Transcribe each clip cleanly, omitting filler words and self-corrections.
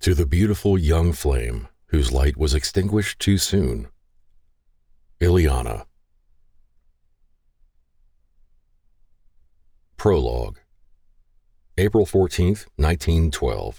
To the beautiful young flame whose light was extinguished too soon. Ileana. Prologue. April 14th, 1912.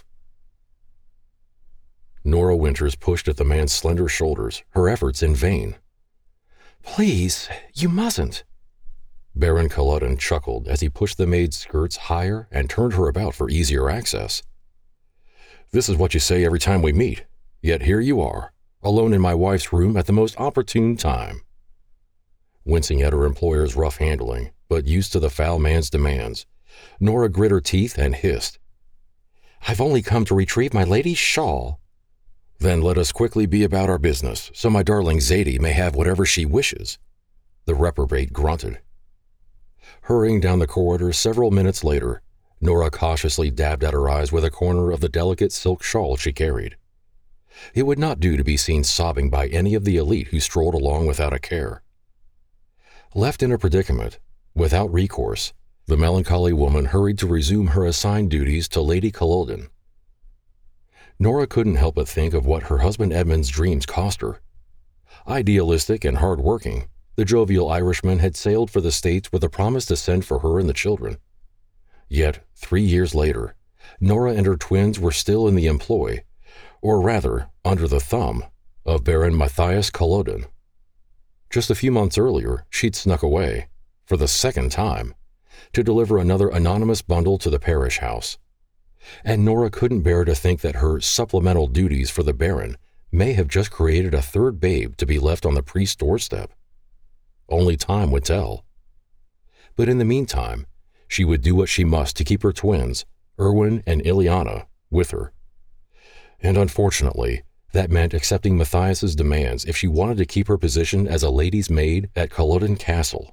Nora Winters pushed at the man's slender shoulders, her efforts in vain. "Please, you mustn't." Baron Culloden chuckled as he pushed the maid's skirts higher and turned her about for easier access. "This is what you say every time we meet, yet here you are, alone in my wife's room at the most opportune time." Wincing at her employer's rough handling, but used to the foul man's demands, Nora grit her teeth and hissed, "I've only come to retrieve my lady's shawl." "Then let us quickly be about our business, so my darling Zadie may have whatever she wishes," the reprobate grunted. Hurrying down the corridor several minutes later, Nora cautiously dabbed at her eyes with a corner of the delicate silk shawl she carried. It would not do to be seen sobbing by any of the elite who strolled along without a care. Left in a predicament, without recourse, the melancholy woman hurried to resume her assigned duties to Lady Culloden. Nora couldn't help but think of what her husband Edmund's dreams cost her. Idealistic and hard-working, the jovial Irishman had sailed for the States with a promise to send for her and the children. Yet, 3 years later, Nora and her twins were still in the employ, or rather, under the thumb, of Baron Matthias Culloden. Just a few months earlier, she'd snuck away, for the second time, to deliver another anonymous bundle to the parish house. And Nora couldn't bear to think that her supplemental duties for the Baron may have just created a third babe to be left on the priest's doorstep. Only time would tell. But in the meantime, she would do what she must to keep her twins, Erwin and Ileana, with her. And unfortunately, that meant accepting Matthias's demands if she wanted to keep her position as a lady's maid at Culloden Castle.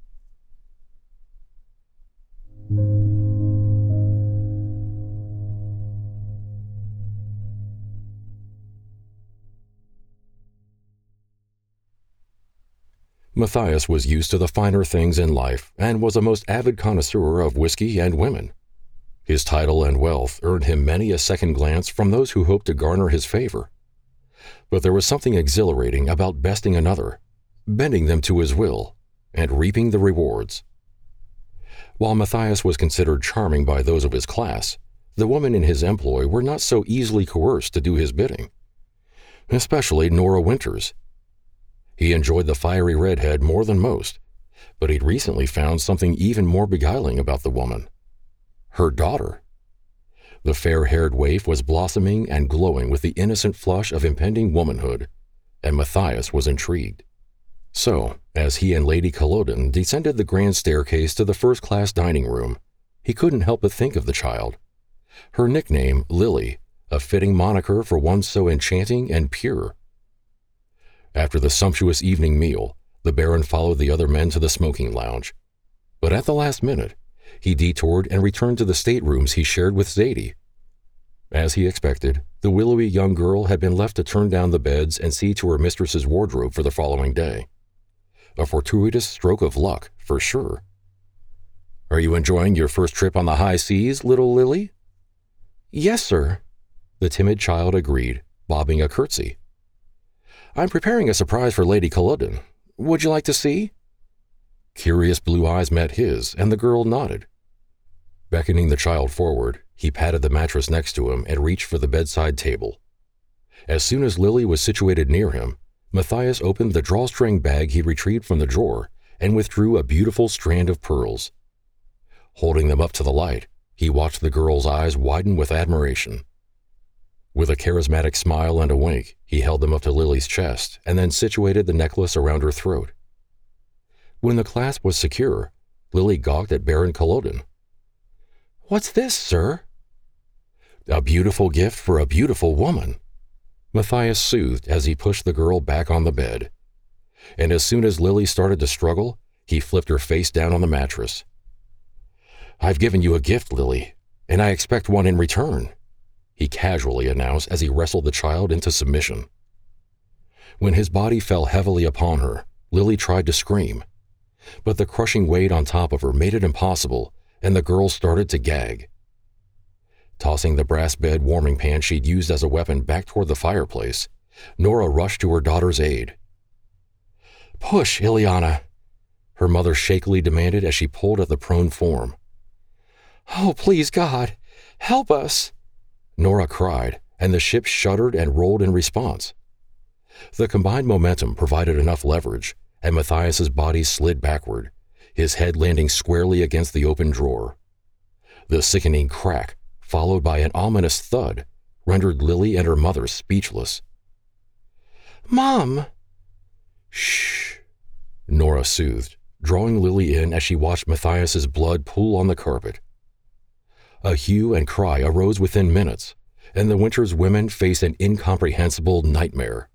Matthias was used to the finer things in life and was a most avid connoisseur of whiskey and women. His title and wealth earned him many a second glance from those who hoped to garner his favor. But there was something exhilarating about besting another, bending them to his will, and reaping the rewards. While Matthias was considered charming by those of his class, the women in his employ were not so easily coerced to do his bidding. Especially Nora Winters. He enjoyed the fiery redhead more than most, but he'd recently found something even more beguiling about the woman. Her daughter. The fair-haired waif was blossoming and glowing with the innocent flush of impending womanhood, and Matthias was intrigued. So, as he and Lady Culloden descended the grand staircase to the first-class dining room, he couldn't help but think of the child. Her nickname, Lily, a fitting moniker for one so enchanting and pure. After the sumptuous evening meal, the Baron followed the other men to the smoking lounge. But at the last minute, he detoured and returned to the staterooms he shared with Zadie. As he expected, the willowy young girl had been left to turn down the beds and see to her mistress's wardrobe for the following day. A fortuitous stroke of luck, for sure. "Are you enjoying your first trip on the high seas, little Lily?" "Yes, sir," the timid child agreed, bobbing a curtsy. "I'm preparing a surprise for Lady Culloden. Would you like to see?" Curious blue eyes met his, and the girl nodded. Beckoning the child forward, he patted the mattress next to him and reached for the bedside table. As soon as Lily was situated near him, Matthias opened the drawstring bag he retrieved from the drawer and withdrew a beautiful strand of pearls. Holding them up to the light, he watched the girl's eyes widen with admiration. With a charismatic smile and a wink, he held them up to Lily's chest and then situated the necklace around her throat. When the clasp was secure, Lily gawked at Baron Culloden. "What's this, sir?" "A beautiful gift for a beautiful woman," Matthias soothed as he pushed the girl back on the bed. And as soon as Lily started to struggle, he flipped her face down on the mattress. "I've given you a gift, Lily, and I expect one in return," he casually announced as he wrestled the child into submission. When his body fell heavily upon her, Lily tried to scream, but the crushing weight on top of her made it impossible, and the girl started to gag. Tossing the brass bed warming pan she'd used as a weapon back toward the fireplace, Nora rushed to her daughter's aid. "Push, Ileana," her mother shakily demanded as she pulled at the prone form. "Oh, please, God, help us," Nora cried, and the ship shuddered and rolled in response. The combined momentum provided enough leverage, and Matthias's body slid backward, his head landing squarely against the open drawer. The sickening crack, followed by an ominous thud, rendered Lily and her mother speechless. "Mom!" "Shh," Nora soothed, drawing Lily in as she watched Matthias's blood pool on the carpet. A hue and cry arose within minutes, and the Winters women faced an incomprehensible nightmare.